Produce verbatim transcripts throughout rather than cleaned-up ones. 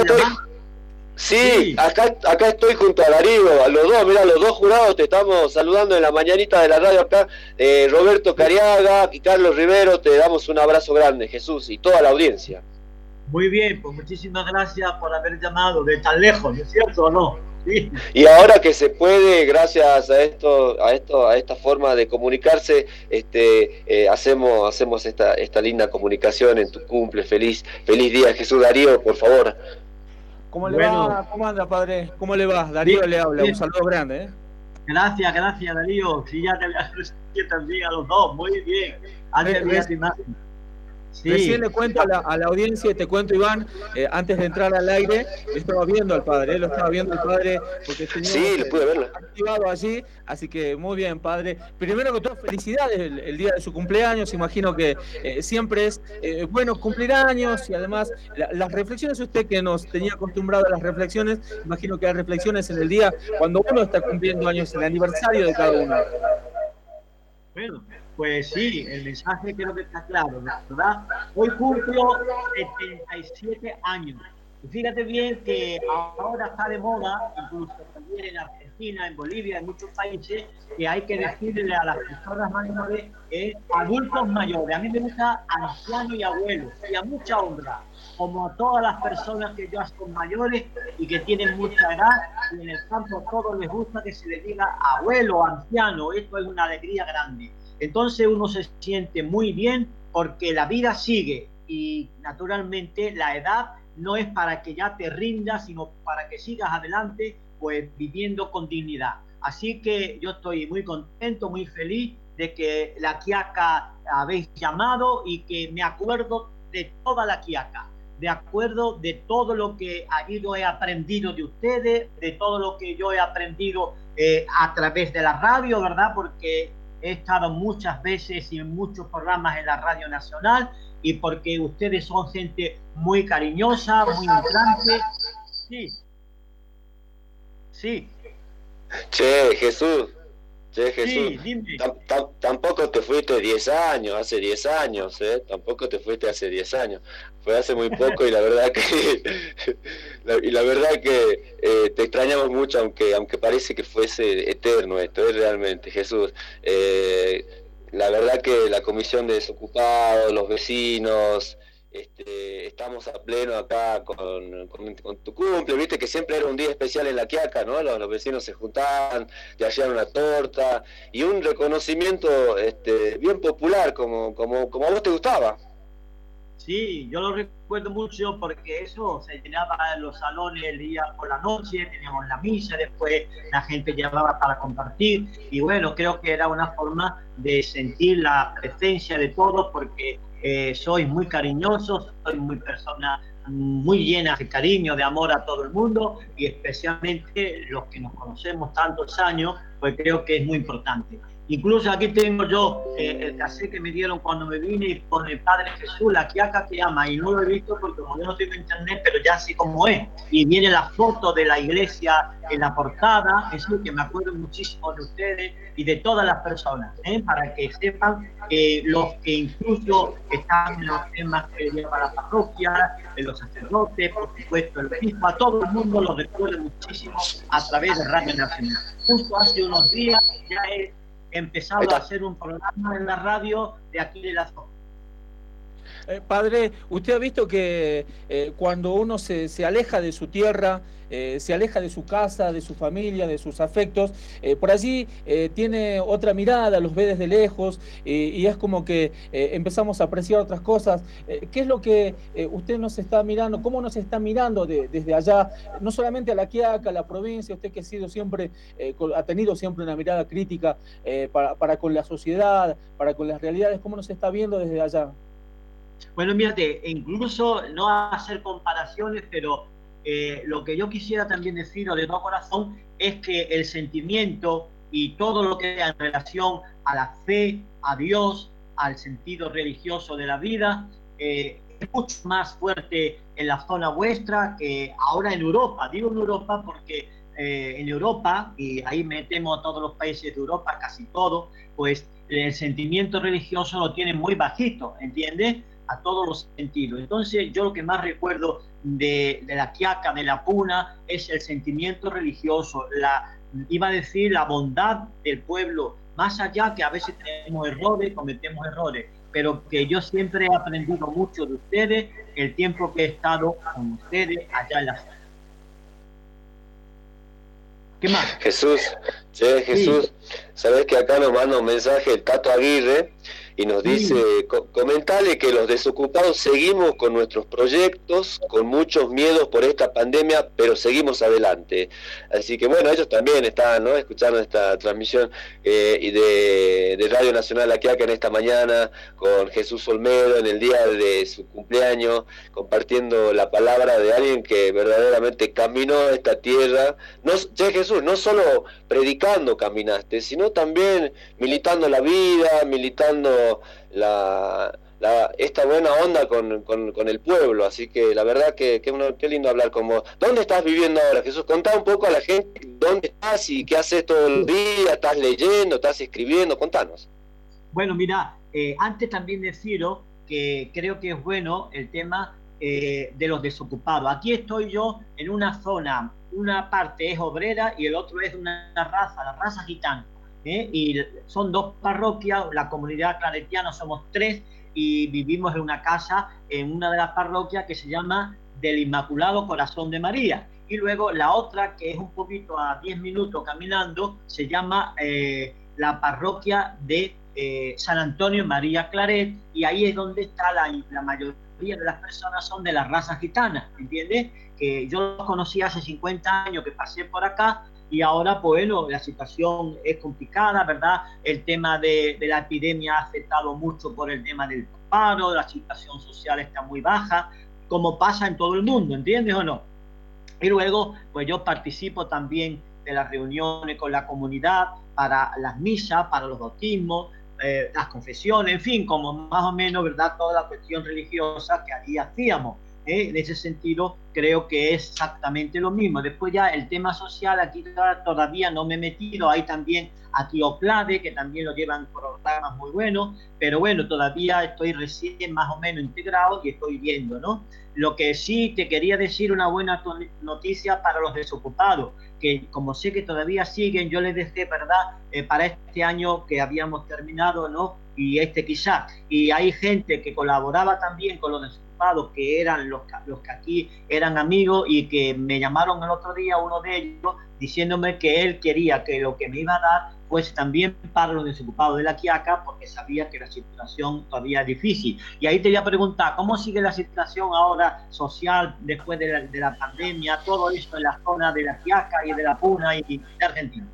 estoy. Sí, sí, acá, acá estoy junto a Darío, a los dos, mira, los dos jurados te estamos saludando en la mañanita de la radio acá, eh, Roberto Cariaga y Carlos Rivero, te damos un abrazo grande, Jesús, y toda la audiencia. Muy bien, pues muchísimas gracias por haber llamado de tan lejos, ¿no es cierto o no? Sí. Y ahora que se puede, gracias a esto, a esto, a esta forma de comunicarse, este, eh, hacemos, hacemos esta, esta linda comunicación en tu cumple. Feliz, feliz día, Jesús. Darío, por favor. ¿Cómo le bueno, va? ¿Cómo anda, padre? ¿Cómo le va? Darío bien, le habla, bien. Un saludo grande, ¿eh? Gracias, gracias, Darío. Sí, ya te había conocido también a los dos, muy bien. Antes de tu imagen. Sí. Recién le cuento a la, a la audiencia y te cuento, Iván, eh, antes de entrar al aire, estaba viendo al padre, ¿eh? Lo estaba viendo al padre porque tenía sí, lo pude verlo. activado allí, así que muy bien, padre. Primero que todo, felicidades el, el día de su cumpleaños, imagino que eh, siempre es eh, bueno cumplir años y además la, las reflexiones, usted que nos tenía acostumbrado a las reflexiones, imagino que hay reflexiones en el día cuando uno está cumpliendo años, el aniversario de cada uno. Bueno, pues sí, el mensaje creo que está claro, ¿verdad? Hoy cumplo setenta y siete años. Y fíjate bien que ahora está de moda, incluso también en Argentina, en Bolivia, en muchos países, que hay que decirle a las personas mayores eh, adultos mayores. A mí me gusta anciano y abuelo, y a mucha honra, como a todas las personas que ya son mayores y que tienen mucha edad, y en el campo a todos les gusta que se les diga abuelo, anciano. Esto es una alegría grande. Entonces uno se siente muy bien porque la vida sigue y naturalmente la edad no es para que ya te rindas, sino para que sigas adelante, pues viviendo con dignidad. Así que yo estoy muy contento, muy feliz de que la Quiaca habéis llamado y que me acuerdo de toda la Quiaca, de acuerdo de todo lo que yo he aprendido de ustedes, de todo lo que yo he aprendido eh, a través de la radio, ¿verdad? Porque he estado muchas veces y en muchos programas en la Radio Nacional y porque ustedes son gente muy cariñosa, muy entrante. Sí. Sí. Che, Jesús. Che, Jesús. Sí, dime. Tampoco te fuiste diez años, hace diez años, ¿eh? Tampoco te fuiste hace diez años. Fue hace muy poco y la verdad que la, y la verdad que eh, te extrañamos mucho, aunque aunque parece que fuese eterno esto, es realmente, Jesús. Eh, la verdad que la Comisión de Desocupados, los vecinos, este, estamos a pleno acá con, con, con tu cumple, viste que siempre era un día especial en La Quiaca, ¿no? Los, los vecinos se juntaban, te hacían una torta y un reconocimiento este, bien popular, como, como, como a vos te gustaba. Sí, yo lo recuerdo mucho porque eso se llenaba en los salones el día por la noche, teníamos la misa, después la gente llevaba para compartir y bueno, creo que era una forma de sentir la presencia de todos porque eh, sois muy cariñosos, sois muy personas muy llenas de cariño, de amor a todo el mundo y especialmente los que nos conocemos tantos años, pues creo que es muy importante. Incluso aquí tengo yo eh, el cassette que me dieron cuando me vine con el Padre Jesús, la Quiaca que ama, y no lo he visto porque como yo no tengo internet, pero ya sé cómo es. Y viene la foto de la iglesia en la portada, eso que me acuerdo muchísimo de ustedes y de todas las personas, ¿eh? Para que sepan que los que incluso están en los temas que lleva la parroquia, de los sacerdotes, por supuesto el obispo, a todo el mundo los recuerdo muchísimo a través de Radio Nacional. Justo hace unos días ya he empezado a hacer un programa en la radio de aquí de la zona. Eh, padre, usted ha visto que eh, cuando uno se, se aleja de su tierra, eh, se aleja de su casa, de su familia, de sus afectos, eh, por allí eh, tiene otra mirada, los ve desde lejos eh, y es como que eh, empezamos a apreciar otras cosas. Eh, ¿Qué es lo que eh, usted nos está mirando? ¿Cómo nos está mirando de, desde allá? No solamente a La Quiaca, a la provincia, usted que ha sido siempre, eh, ha tenido siempre una mirada crítica eh, para, para con la sociedad, para con las realidades, ¿cómo nos está viendo desde allá? Bueno, mírate, incluso no hacer comparaciones, pero eh, lo que yo quisiera también decir de todo corazón es que el sentimiento y todo lo que en relación a la fe, a Dios, al sentido religioso de la vida, eh, es mucho más fuerte en la zona vuestra que ahora en Europa. Digo en Europa porque eh, en Europa, y ahí metemos a todos los países de Europa, casi todos, pues el sentimiento religioso lo tienen muy bajito, ¿entiendes? a todos los sentidos. Entonces yo lo que más recuerdo de, de la Quiaca, de la Puna, es el sentimiento religioso, la, iba a decir la bondad del pueblo, más allá que a veces tenemos errores, cometemos errores, pero que yo siempre he aprendido mucho de ustedes el tiempo que he estado con ustedes allá en la zona. ¿Qué más? Jesús, che, Jesús, sí. Sabés que acá nos manda un mensaje el Tato Aguirre y nos dice, sí. co comentale que los desocupados seguimos con nuestros proyectos, con muchos miedos por esta pandemia, pero seguimos adelante. Así que bueno, ellos también están, ¿no?, escuchando esta transmisión eh, y de, de Radio Nacional La Quiaca en esta mañana, con Jesús Olmedo en el día de su cumpleaños, compartiendo la palabra de alguien que verdaderamente caminó esta tierra. No, che, Jesús, no solo predicando caminaste, sino también militando la vida, militando la, la, esta buena onda con, con, con el pueblo, así que la verdad que, que uno, qué lindo hablar con vos. ¿Dónde estás viviendo ahora, Jesús? Contá un poco a la gente dónde estás y qué haces todos los días, estás leyendo, estás escribiendo, contanos. Bueno, mira, eh, antes también deciros que creo que es bueno el tema eh, de los desocupados. Aquí estoy yo en una zona, una parte es obrera y el otro es una raza, la raza gitana. ¿Eh? Y son dos parroquias, la comunidad claretiana somos tres y vivimos en una casa en una de las parroquias que se llama del Inmaculado Corazón de María, y luego la otra que es un poquito a diez minutos caminando se llama eh, la parroquia de eh, San Antonio María Claret, y ahí es donde está la, la mayoría de las personas son de la raza gitana, ¿entiendes? Que yo los conocí hace cincuenta años que pasé por acá. Y ahora, pues, bueno, la situación es complicada, ¿verdad? El tema de, de la epidemia ha afectado mucho por el tema del paro, la situación social está muy baja, como pasa en todo el mundo, ¿entiendes o no? Y luego, pues yo participo también de las reuniones con la comunidad para las misas, para los bautismos, eh, las confesiones, en fin, como más o menos, ¿verdad? Toda la cuestión religiosa que allí hacíamos. ¿Eh? En ese sentido creo que es exactamente lo mismo. Después ya el tema social aquí todavía no me he metido, hay también aquí Oplade que también lo llevan programas muy buenos, pero bueno, todavía estoy recién más o menos integrado y estoy viendo, ¿no? Lo que sí te quería decir, una buena noticia para los desocupados, que como sé que todavía siguen, yo les dejé, ¿verdad? Eh, para este año que habíamos terminado, ¿no? Y este quizá, y hay gente que colaboraba también con los desocupados, que eran los, los que aquí eran amigos y que me llamaron el otro día, uno de ellos, diciéndome que él quería que lo que me iba a dar fuese también para los desocupados de la Quiaca, porque sabía que la situación todavía es difícil. Y ahí te voy a preguntar, ¿cómo sigue la situación ahora social después de la, de la pandemia, todo esto en la zona de la Quiaca y de la Puna y de Argentina?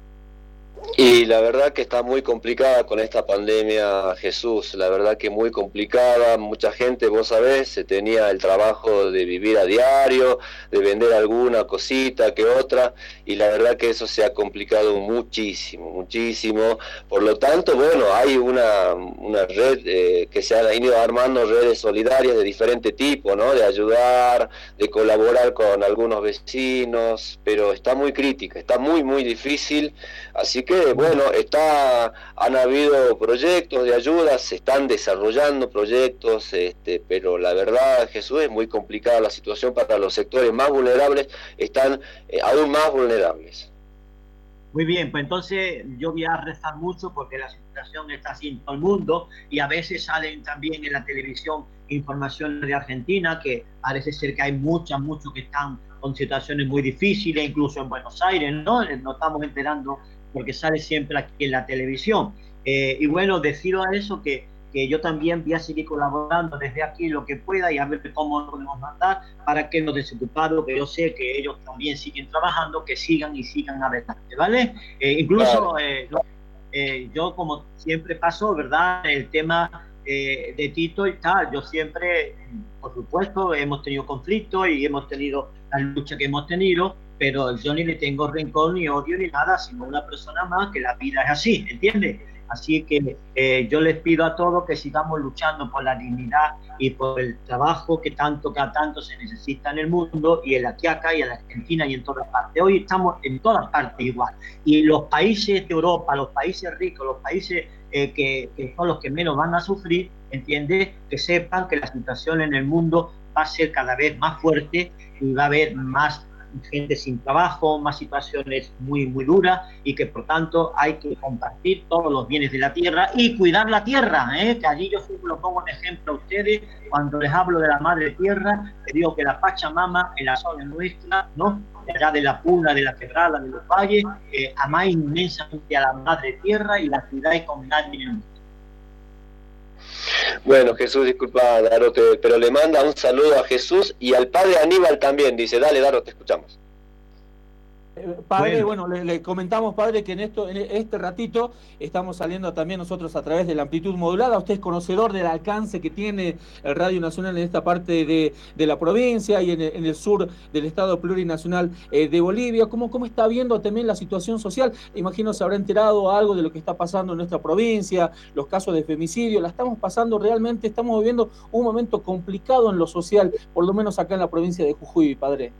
Y la verdad que está muy complicada con esta pandemia, Jesús, la verdad que muy complicada. Mucha gente, vos sabés, se tenía el trabajo de vivir a diario, de vender alguna cosita que otra, y la verdad que eso se ha complicado muchísimo, muchísimo. Por lo tanto, bueno, hay una, una red eh, que se han ido armando, redes solidarias de diferente tipo, ¿no? De ayudar, de colaborar con algunos vecinos, pero está muy crítica, está muy, muy difícil, así que que bueno, está, han habido proyectos de ayuda, se están desarrollando proyectos, este, pero la verdad, Jesús, es muy complicada la situación para los sectores más vulnerables, están eh, aún más vulnerables. Muy bien, pues entonces yo voy a rezar mucho porque la situación está así en todo el mundo y a veces salen también en la televisión informaciones de Argentina que parece ser que hay muchas, muchos que están con situaciones muy difíciles, incluso en Buenos Aires, ¿no? Nos estamos enterando porque sale siempre aquí en la televisión. Eh, y bueno, decido a eso que, que yo también voy a seguir colaborando desde aquí lo que pueda y a ver cómo lo podemos mandar para que los desocupados, que yo sé que ellos también siguen trabajando, que sigan y sigan adelante, ¿vale? Eh, incluso claro. eh, yo, eh, yo, como siempre pasó, ¿verdad? El tema eh, de Tito y tal, yo siempre, por supuesto, hemos tenido conflictos y hemos tenido la lucha que hemos tenido, pero yo ni le tengo rencor ni odio ni nada, sino una persona más, que la vida es así, ¿entiendes? Así que eh, yo les pido a todos que sigamos luchando por la dignidad y por el trabajo que tanto, que a tanto se necesita en el mundo, y en la Quiaca y en la Argentina y en todas partes. Hoy estamos en todas partes igual. Y los países de Europa, los países ricos, los países eh, que, que son los que menos van a sufrir, ¿entiendes? Que sepan que la situación en el mundo va a ser cada vez más fuerte y va a haber más gente sin trabajo, más situaciones muy, muy duras, y que por tanto hay que compartir todos los bienes de la tierra y cuidar la tierra, ¿eh? Que allí yo siempre lo pongo en ejemplo a ustedes cuando les hablo de la madre tierra, les digo que la Pachamama en la zona nuestra, ¿no? De allá de la Puna, de la Quebrada, de los valles, eh, amáis inmensamente a la madre tierra y la cuidáis como nadie en el mundo. Bueno, Jesús, disculpa, Daro, te, pero le manda un saludo a Jesús y al padre Aníbal también. Dice, dale, Daro, te escuchamos. Padre, bueno, bueno le, le comentamos, padre, que en esto, en este ratito estamos saliendo también nosotros a través de la amplitud modulada. Usted es conocedor del alcance que tiene el Radio Nacional en esta parte de, de la provincia y en el, en el sur del Estado Plurinacional eh, de Bolivia. ¿Cómo, ¿Cómo está viendo también la situación social? Imagino se habrá enterado algo de lo que está pasando en nuestra provincia, los casos de femicidio. La estamos pasando realmente, estamos viviendo un momento complicado en lo social, por lo menos acá en la provincia de Jujuy, padre.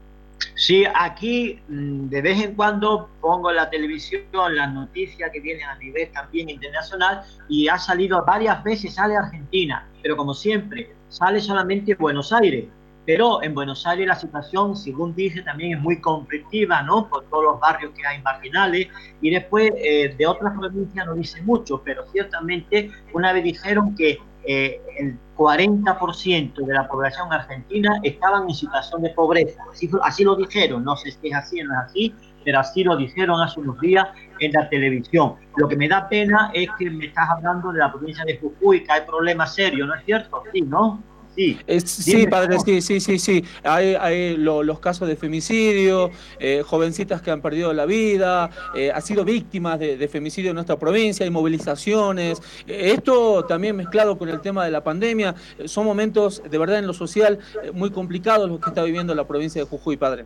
Sí, aquí de vez en cuando pongo en la televisión las noticias que vienen a nivel también internacional, y ha salido varias veces, sale Argentina, pero como siempre, sale solamente Buenos Aires. Pero en Buenos Aires la situación, según dice, también es muy conflictiva, ¿no? Por todos los barrios que hay marginales, y después eh, de otras provincias no dice mucho, pero ciertamente una vez dijeron que Eh, el cuarenta por ciento de la población argentina estaban en situación de pobreza. Así, así lo dijeron, no sé si es así o no es así, pero así lo dijeron hace unos días en la televisión. Lo que me da pena es que me estás hablando de la provincia de Jujuy, que hay problemas serios, ¿no es cierto? Sí, ¿no? Sí, eh, sí padre, sí, sí, sí, sí. Hay, hay lo, los casos de femicidio, eh, jovencitas que han perdido la vida, eh, han sido víctimas de, de femicidio en nuestra provincia, hay movilizaciones. Eh, esto también mezclado con el tema de la pandemia, eh, son momentos de verdad en lo social eh, muy complicados los que está viviendo la provincia de Jujuy, padre.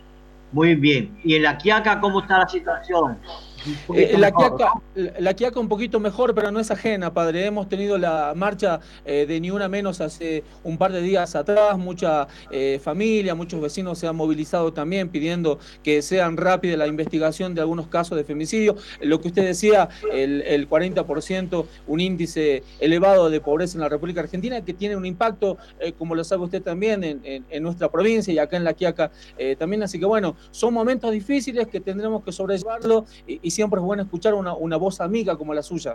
Muy bien. ¿Y en La Quiaca cómo está la situación? Eh, la, Quiaca, la Quiaca un poquito mejor, pero no es ajena, padre. Hemos tenido la marcha eh, de Ni Una Menos hace un par de días atrás. Mucha eh, familia, muchos vecinos se han movilizado también pidiendo que sean rápida la investigación de algunos casos de femicidio. Lo que usted decía, el, el cuarenta por ciento, un índice elevado de pobreza en la República Argentina, que tiene un impacto, eh, como lo sabe usted también, en, en, en nuestra provincia y acá en La Quiaca eh, también. Así que bueno, son momentos difíciles que tendremos que sobrellevarlo, y, y siempre es bueno escuchar una, una voz amiga como la suya.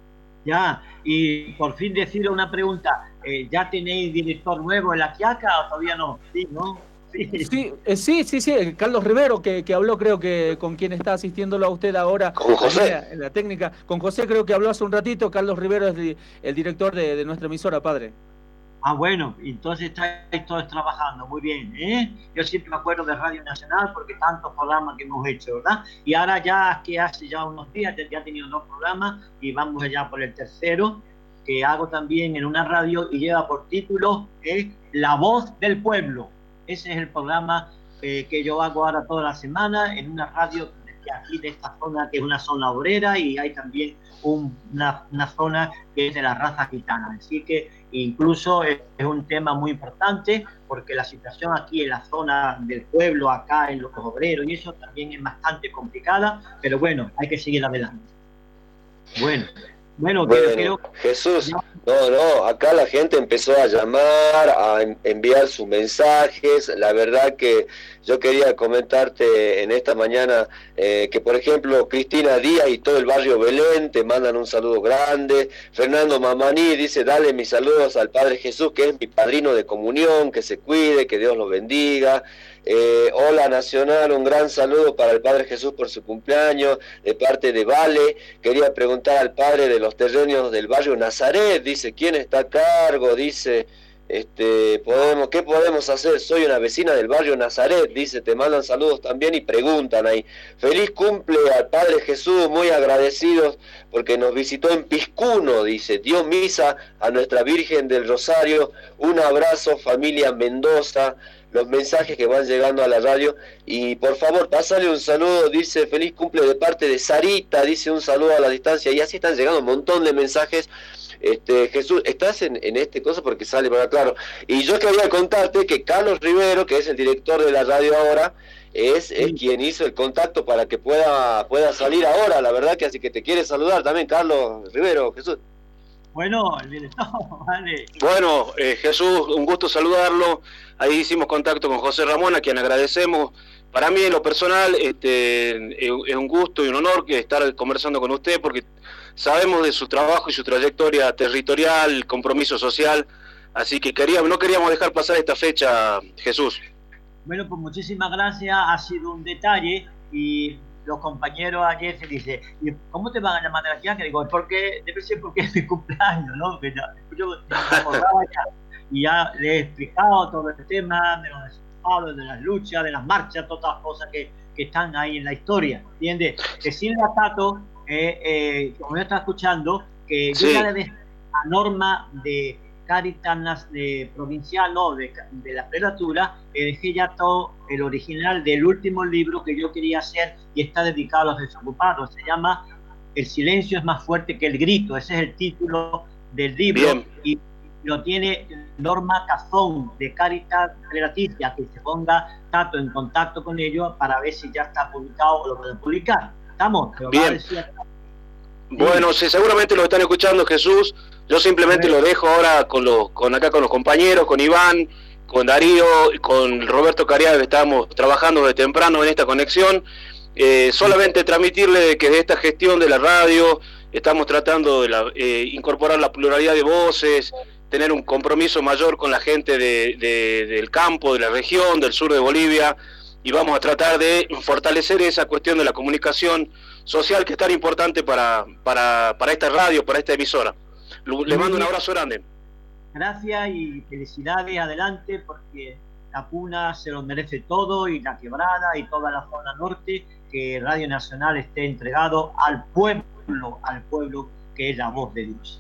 Ya, y por fin decir una pregunta, eh, ¿ya tenéis director nuevo en La Quiaca o todavía no? Sí, ¿no? Sí, sí, eh, sí, sí, sí, Carlos Rivero, que, que habló, creo que con quien está asistiéndolo a usted ahora. Con José. En la, en la técnica. Con José creo que habló hace un ratito. Carlos Rivero es el, el director de, de nuestra emisora, padre. Ah, bueno, entonces estáis todos trabajando, muy bien, ¿eh? Yo siempre me acuerdo de Radio Nacional porque tantos programas que hemos hecho, ¿verdad? Y ahora ya, que hace ya unos días, ya he tenido dos programas y vamos allá por el tercero, que hago también en una radio y lleva por título ¿eh? La Voz del Pueblo. Ese es el programa eh, que yo hago ahora toda la semana en una radio que aquí de esta zona, que es una zona obrera, y hay también un, una, una zona que es de la raza gitana. Así que incluso es, es un tema muy importante porque la situación aquí en la zona del pueblo, acá en los obreros y eso también es bastante complicada, pero bueno, hay que seguir adelante. Bueno, bueno, bueno creo, creo... Jesús, no, no, acá la gente empezó a llamar, a enviar sus mensajes. La verdad que yo quería comentarte en esta mañana eh, que, por ejemplo, Cristina Díaz y todo el barrio Belén te mandan un saludo grande. Fernando Mamaní dice, dale mis saludos al Padre Jesús, que es mi padrino de comunión, que se cuide, que Dios lo bendiga. Eh, hola Nacional, un gran saludo para el Padre Jesús por su cumpleaños, de parte de Vale. Quería preguntar al padre de los terrenos del barrio Nazaret, dice, ¿quién está a cargo? Dice, este, podemos, ¿qué podemos hacer? Soy una vecina del barrio Nazaret, dice, te mandan saludos también y preguntan ahí. Feliz cumple al Padre Jesús, muy agradecidos porque nos visitó en Piscuno, dice, dio misa a nuestra Virgen del Rosario. Un abrazo, familia Mendoza. Los mensajes que van llegando a la radio, y por favor, pásale un saludo, dice, feliz cumple de parte de Sarita, dice un saludo a la distancia, y así están llegando un montón de mensajes. Este, Jesús, estás en, en este cosa porque sale para claro. Y yo quería contarte que Carlos Rivero, que es el director de la radio ahora, es, es quien hizo el contacto para que pueda, pueda salir ahora, la verdad que así que te quiere saludar también, Carlos Rivero, Jesús. Bueno, el director, vale. Bueno, eh, Jesús, un gusto saludarlo. Ahí hicimos contacto con José Ramón, a quien agradecemos. Para mí, en lo personal, este, es un gusto y un honor que estar conversando con usted, porque sabemos de su trabajo y su trayectoria territorial, compromiso social, así que queríamos, no queríamos dejar pasar esta fecha, Jesús. Bueno, pues muchísimas gracias, ha sido un detalle, y los compañeros ayer se dicen, ¿y cómo te van a llamar de la chica? Que digo, porque debe ser porque es mi cumpleaños, ¿no? Que ya, yo me acordaba ya, y ya le he explicado todo el tema de los desocupados, de las luchas, de las marchas, todas las cosas que, que están ahí en la historia, ¿entiendes? Que Silvia Tato, eh, eh, como yo estaba escuchando, que sí. yo ya le dejé la norma de Caritas de provincial, no, de, de la prelatura, le dejé ya todo el original del último libro que yo quería hacer y está dedicado a los desocupados. Se llama El silencio es más fuerte que el grito. Ese es el título del libro. Bien. Y lo tiene Norma Cazón de Caritas Relaticia, que se ponga Tato en contacto con ellos para ver si ya está publicado o lo pueden publicar. ¿Estamos? Bien. Bueno, sí, seguramente lo están escuchando, Jesús. Yo simplemente lo dejo ahora con los, con acá con los compañeros, con Iván, con Darío, con Roberto Cariaga, que estamos trabajando desde temprano en esta conexión. Eh, solamente transmitirle que de esta gestión de la radio estamos tratando de la, eh, incorporar la pluralidad de voces, tener un compromiso mayor con la gente de, de, del campo, de la región, del sur de Bolivia, y vamos a tratar de fortalecer esa cuestión de la comunicación social que es tan importante para, para, para esta radio, para esta emisora. Le mando un abrazo grande. Gracias y felicidades, adelante, porque la Puna se lo merece todo, y la Quebrada y toda la zona norte, que Radio Nacional esté entregado al pueblo, al pueblo que es la voz de Dios.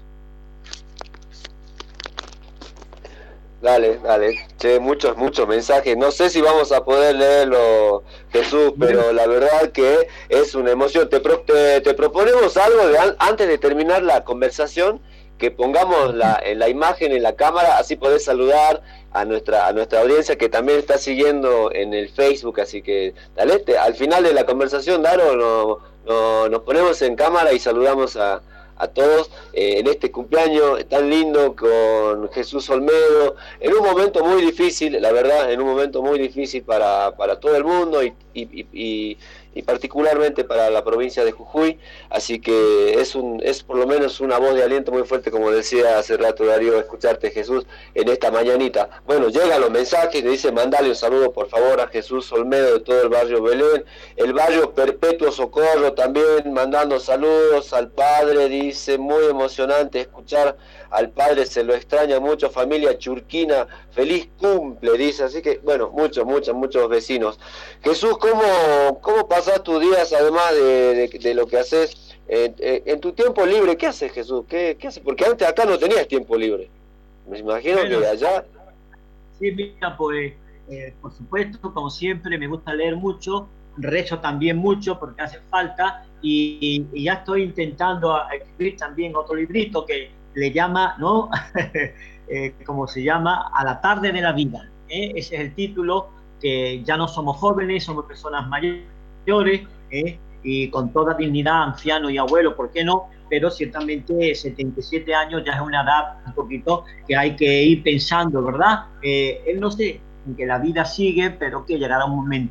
Dale, dale, che, muchos, muchos mensajes. No sé si vamos a poder leerlo, Jesús, pero la verdad que es una emoción. Te, pro, te, te proponemos algo de an, antes de terminar la conversación, que pongamos la, en la imagen en la cámara, así podés saludar a nuestra a nuestra audiencia que también está siguiendo en el Facebook, así que dale, te, al final de la conversación, Daro, no, no, nos ponemos en cámara y saludamos a, a todos eh, en este cumpleaños tan lindo con Jesús Olmedo, en un momento muy difícil, la verdad, en un momento muy difícil para, para todo el mundo y, y, y, y y particularmente para la provincia de Jujuy, así que es un es por lo menos una voz de aliento muy fuerte, como decía hace rato Darío, escucharte, Jesús, en esta mañanita. Bueno, llegan los mensajes, le dice, mandale un saludo por favor a Jesús Olmedo de todo el barrio Belén, el barrio Perpetuo Socorro también mandando saludos al padre, dice, muy emocionante escuchar al padre, se lo extraña mucho, familia Churquina, feliz cumple, dice, así que bueno, muchos, muchos, muchos vecinos. Jesús, ¿cómo, cómo pasás tus días además de, de, de lo que haces en, en tu tiempo libre? ¿Qué haces, Jesús? ¿Qué, qué haces? Porque antes acá no tenías tiempo libre, me imagino bueno, que allá... Sí, mira, pues, eh, por supuesto, como siempre, me gusta leer mucho, rezo también mucho porque hace falta, y, y ya estoy intentando escribir también otro librito que le llama, ¿no? eh, como se llama, A la tarde de la vida. ¿eh? Ese es el título, que ya no somos jóvenes, somos personas mayores, ¿eh? y con toda dignidad, anciano y abuelo, ¿por qué no? Pero ciertamente setenta y siete años ya es una edad un poquito que hay que ir pensando, ¿verdad? Eh, él no sé, en que la vida sigue, pero que llegará un momento.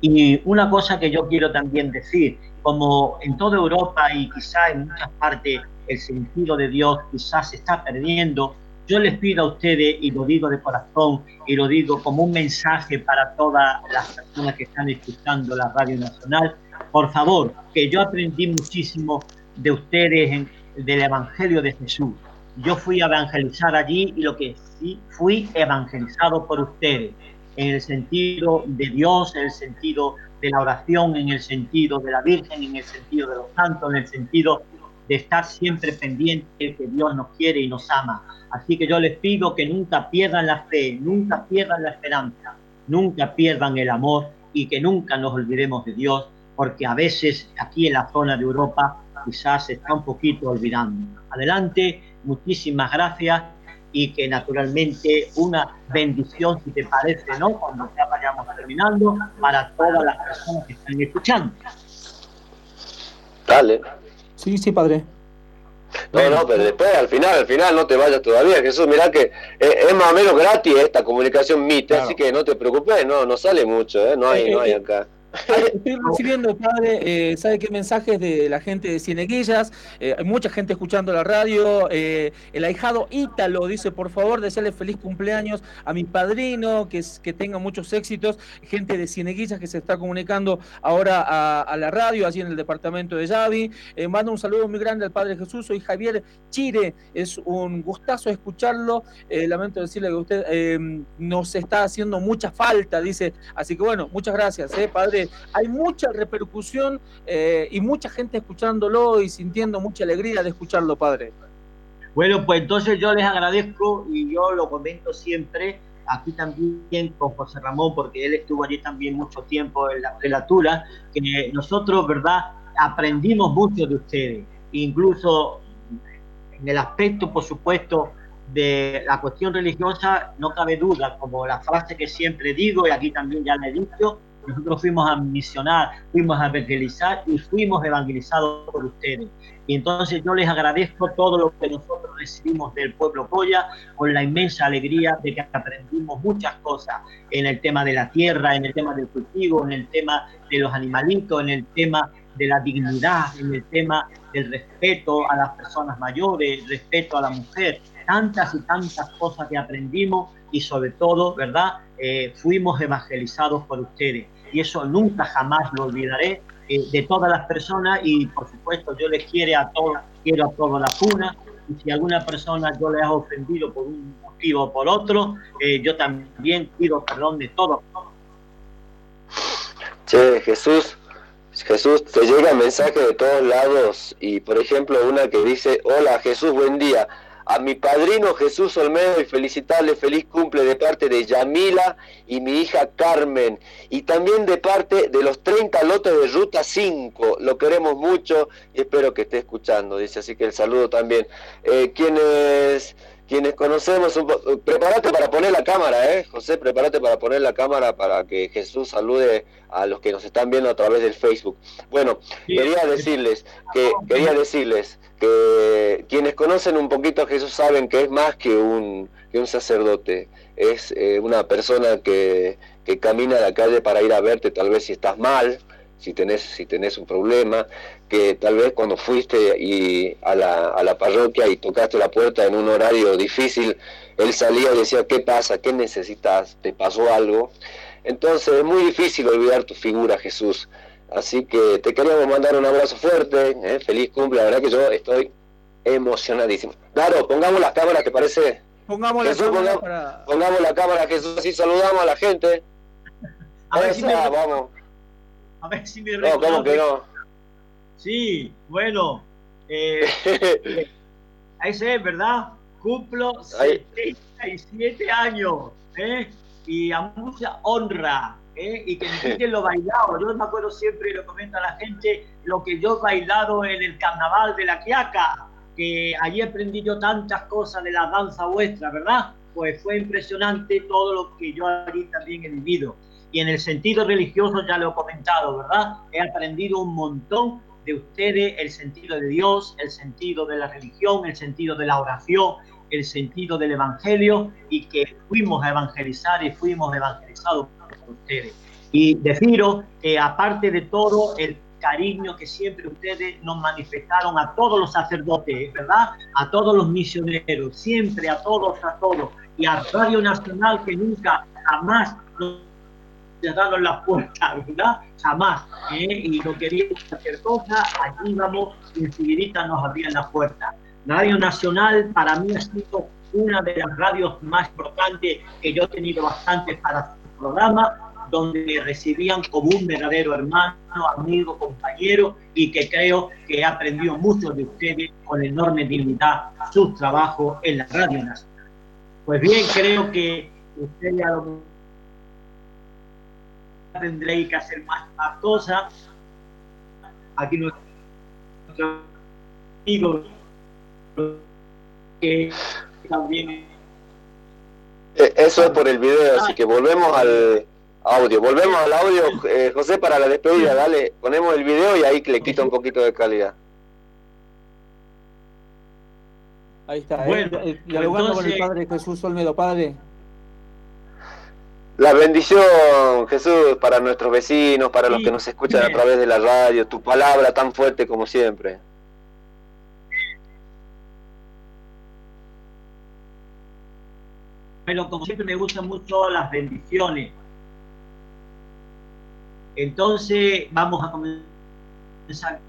Y una cosa que yo quiero también decir, como en toda Europa y quizá en muchas partes el sentido de Dios quizás se está perdiendo, yo les pido a ustedes, y lo digo de corazón, y lo digo como un mensaje para todas las personas que están escuchando la Radio Nacional, por favor, que yo aprendí muchísimo de ustedes en, del Evangelio de Jesús. Yo fui a evangelizar allí y lo que sí, fui evangelizado por ustedes, en el sentido de Dios, en el sentido de la oración, en el sentido de la Virgen, en el sentido de los santos, en el sentido de estar siempre pendiente de que Dios nos quiere y nos ama. Así que yo les pido que nunca pierdan la fe, nunca pierdan la esperanza, nunca pierdan el amor y que nunca nos olvidemos de Dios, porque a veces aquí en la zona de Europa quizás se está un poquito olvidando. Adelante, muchísimas gracias y que naturalmente una bendición, si te parece, ¿no? Cuando ya vayamos terminando, para todas las personas que están escuchando. Dale. Sí, sí, padre. No, bueno, no, pero después, al final, al final, no te vayas todavía, Jesús, mirá que eh, es más o menos gratis esta comunicación Meet, claro. Así que no te preocupes, no, no sale mucho, ¿eh? No hay, eh, no hay acá. Estoy recibiendo, padre, eh, ¿sabe qué mensajes de la gente de Cieneguillas? Eh, hay mucha gente escuchando la radio. Eh, el ahijado Ítalo dice, por favor, desearle feliz cumpleaños a mi padrino, que, es, que tenga muchos éxitos. Gente de Cieneguillas que se está comunicando ahora a, a la radio, allí en el departamento de Yavi. Eh, mando un saludo muy grande al Padre Jesús. Soy Javier Chire, es un gustazo escucharlo. Eh, lamento decirle que usted eh, nos está haciendo mucha falta, dice. Así que bueno, muchas gracias, eh, Padre. Hay mucha repercusión eh, y mucha gente escuchándolo y sintiendo mucha alegría de escucharlo, padre. Bueno, pues entonces yo les agradezco y yo lo comento siempre, aquí también con José Ramón, porque él estuvo allí también mucho tiempo en la prelatura, que nosotros, ¿verdad?, aprendimos mucho de ustedes, incluso en el aspecto, por supuesto, de la cuestión religiosa, no cabe duda, como la frase que siempre digo, y aquí también ya la he dicho, nosotros fuimos a misionar, fuimos a evangelizar y fuimos evangelizados por ustedes. Y entonces yo les agradezco todo lo que nosotros recibimos del pueblo Colla, con la inmensa alegría de que aprendimos muchas cosas en el tema de la tierra, en el tema del cultivo, en el tema de los animalitos, en el tema de la dignidad, en el tema del respeto a las personas mayores, respeto a la mujer, tantas y tantas cosas que aprendimos y sobre todo, ¿verdad?, eh, fuimos evangelizados por ustedes. Y eso nunca jamás lo olvidaré eh, de todas las personas y por supuesto yo les quiero a todas, quiero a toda la Puna y si alguna persona yo les he ofendido por un motivo o por otro, eh, yo también pido perdón de todos. Che, Jesús, Jesús, te llega mensaje de todos lados y por ejemplo una que dice, hola Jesús, buen día. A mi padrino Jesús Olmedo y felicitarle feliz cumple de parte de Yamila y mi hija Carmen. Y también de parte de los treinta lotes de Ruta cinco. Lo queremos mucho y espero que esté escuchando, dice. Así que el saludo también. Eh, quienes, quienes conocemos, un po- prepárate para poner la cámara, ¿eh? José, prepárate para poner la cámara para que Jesús salude a los que nos están viendo a través del Facebook. Bueno, quería decirles que, quería decirles que quienes conocen un poquito a Jesús saben que es más que un, que un sacerdote, es eh, una persona que, que camina a la calle para ir a verte tal vez si estás mal, si tenés, si tenés un problema, que tal vez cuando fuiste y a, la, a la parroquia y tocaste la puerta en un horario difícil, él salía y decía, ¿qué pasa? ¿Qué necesitas? ¿Te pasó algo? Entonces es muy difícil olvidar tu figura, Jesús. Así que te queríamos mandar un abrazo fuerte, ¿eh? Feliz cumple, la verdad que yo estoy emocionadísimo. Claro, pongamos las cámaras, ¿te parece? Pongamos Jesús, la cámara pongamos, para... pongamos la cámara, Jesús, así saludamos a la gente. A ver, Esa, si me... vamos. a ver si me No, ¿cómo que no? Sí, bueno, eh, ese es, ¿verdad? Cumplo setenta y siete años, ¿eh? Y a mucha honra, ¿eh? Y que me quiten lo bailado. Yo me acuerdo siempre y lo comento a la gente lo que yo he bailado en el carnaval de La Quiaca, que allí aprendí yo tantas cosas de la danza vuestra, ¿verdad? Pues fue impresionante todo lo que yo allí también he vivido. Y en el sentido religioso ya lo he comentado, ¿verdad? He aprendido un montón de ustedes, el sentido de Dios, el sentido de la religión, el sentido de la oración, el sentido del evangelio, y que fuimos a evangelizar y fuimos evangelizados por ustedes. Y deciros que aparte de todo el cariño que siempre ustedes nos manifestaron a todos los sacerdotes, ¿verdad? A todos los misioneros, siempre a todos, a todos, y a Radio Nacional que nunca, jamás nos cerraron las puertas, ¿verdad? Jamás, ¿eh? Y no queríamos hacer cosa, allí íbamos y enseguida nos abrían las puertas. Radio Nacional para mí ha sido una de las radios más importantes que yo he tenido bastante para su programa, donde me recibían como un verdadero hermano, amigo, compañero, y que creo que he aprendido mucho de ustedes con enorme dignidad su trabajo en la Radio Nacional. Pues bien, creo que ustedes a lo mejor tendréis que hacer más, más cosas. Aquí nuestro amigo que también... Eso es por el video, así que volvemos al audio. Volvemos al audio, eh, José, para la despedida. Dale, ponemos el video y ahí le quita un poquito de calidad. Ahí está, bueno, eh, dialogando entonces... con el Padre Jesús Olmedo. Padre. La bendición, Jesús, para nuestros vecinos, para sí, los que nos escuchan bien. A través de la radio, tu palabra tan fuerte como siempre. Pero como siempre me gustan mucho las bendiciones. Entonces vamos a comenzar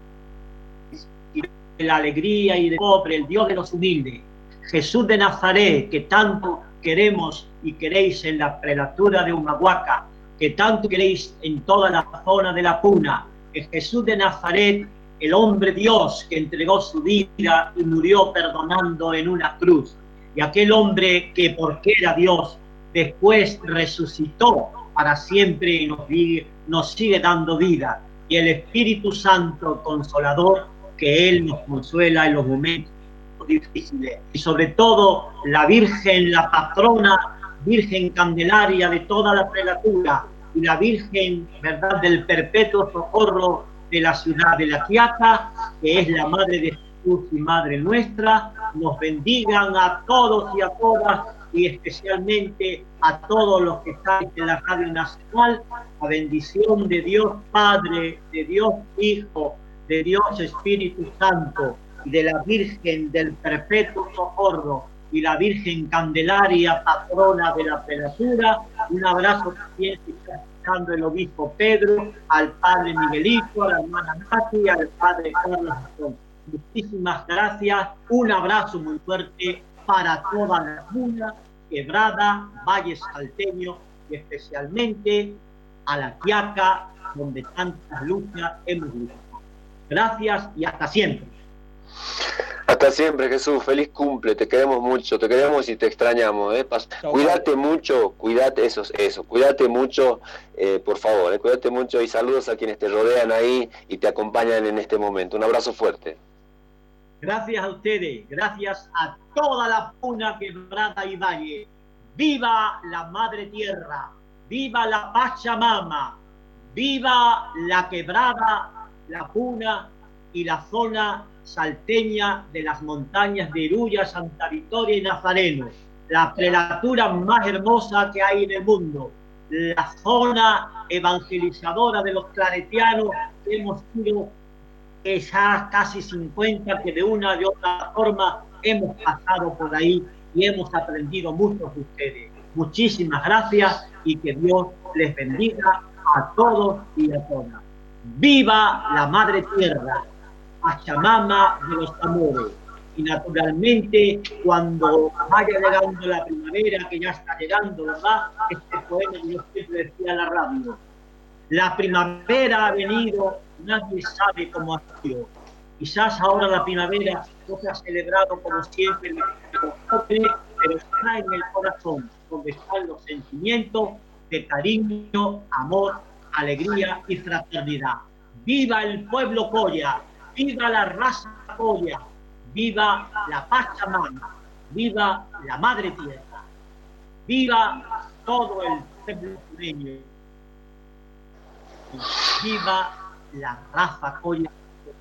la alegría y de pobre, el Dios de los humildes, Jesús de Nazaret, que tanto queremos y queréis en la prelatura de Humahuaca, que tanto queréis en toda la zona de la Puna, es Jesús de Nazaret, el hombre Dios que entregó su vida y murió perdonando en una cruz. Y aquel hombre que porque era Dios, después resucitó para siempre y nos, nos sigue dando vida. Y el Espíritu Santo Consolador, que Él nos consuela en los momentos difíciles. Y sobre todo la Virgen, la patrona, Virgen Candelaria de toda la prelatura, y la Virgen, ¿verdad?, del Perpetuo Socorro de la ciudad de La Quiaca, que es la Madre de Jesús y Madre nuestra, nos bendigan a todos y a todas, y especialmente a todos los que están en la Radio Nacional, la bendición de Dios Padre, de Dios Hijo, de Dios Espíritu Santo, y de la Virgen del Perpetuo Socorro, y la Virgen Candelaria, patrona de la prelatura. Un abrazo también, si está escuchando el obispo Pedro, al padre Miguelito, a la hermana Nati, al padre Carlos. Muchísimas gracias, un abrazo muy fuerte para toda la Puna, Quebrada, Valle Salteño y especialmente a La Quiaca, donde tantas luchas hemos luchado. Gracias y hasta siempre. Hasta siempre, Jesús. Feliz cumple. Te queremos mucho, te queremos y te extrañamos. ¿eh? Chau, cuídate padre. mucho, cuídate, eso, eso, cuídate mucho, eh, por favor, eh, cuídate mucho y saludos a quienes te rodean ahí y te acompañan en este momento. Un abrazo fuerte. Gracias a ustedes, gracias a toda la Puna, Quebrada y Valle. ¡Viva la Madre Tierra! ¡Viva la Pachamama! ¡Viva la Quebrada, la Puna y la zona salteña de las montañas de Iruya, Santa Victoria y Nazareno! La prelatura más hermosa que hay en el mundo. La zona evangelizadora de los claretianos que hemos sido ya casi cincuenta, que de una y otra forma hemos pasado por ahí y hemos aprendido mucho de ustedes. Muchísimas gracias y que Dios les bendiga a todos y a todas. ¡Viva la Madre Tierra, Pachamama de los amores! Y naturalmente, cuando vaya llegando la primavera, que ya está llegando, ¿verdad? Este poema que yo siempre decía en la radio. La primavera ha venido, nadie sabe cómo ha sido. Quizás ahora la primavera no se ha celebrado como siempre, pero está en el corazón, donde están los sentimientos de cariño, amor, alegría y fraternidad. ¡Viva el pueblo Colla! ¡Viva la raza Colla! ¡Viva la Pachamama! ¡Viva la Madre Tierra! ¡Viva todo el pueblo sureño! ¡Viva la raza Colla!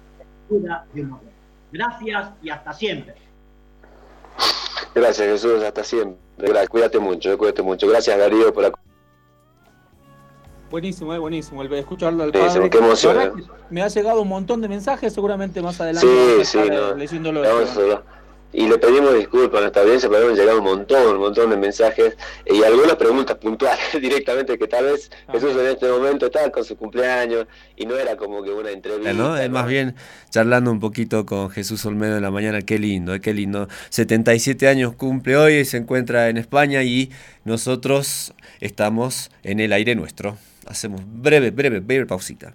Gracias y hasta siempre. Gracias, Jesús, hasta siempre. Cuídate mucho, cuídate mucho. Gracias, Darío, por la... Buenísimo, eh, buenísimo. El escucharlo al sí, padre. Sí, qué emoción. Eh. Me ha llegado un montón de mensajes, seguramente más adelante. Sí, sí, no. Leyéndolo. No, y le pedimos disculpas a nuestra audiencia, pero hemos llegado un montón, un montón de mensajes y algunas preguntas puntuales directamente que tal vez ah, Jesús en este momento estaba con su cumpleaños y no era como que una entrevista. ¿no? Es más bien charlando un poquito con Jesús Olmedo en la mañana. Qué lindo, eh, qué lindo. setenta y siete años cumple hoy y se encuentra en España y nosotros estamos en el aire nuestro. Hacemos breve, breve, breve pausita.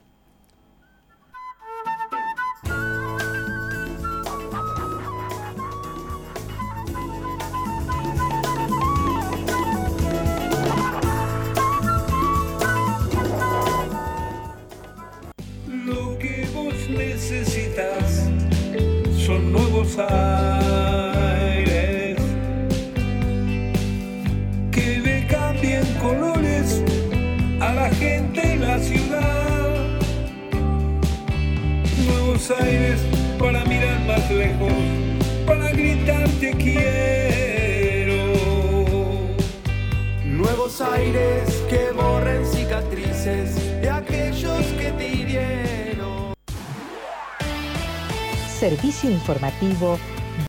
Lo que vos necesitas son nuevos aires. Nuevos aires para mirar más lejos, para gritar te quiero. Nuevos aires que borren cicatrices de aquellos que te hirieron. Servicio informativo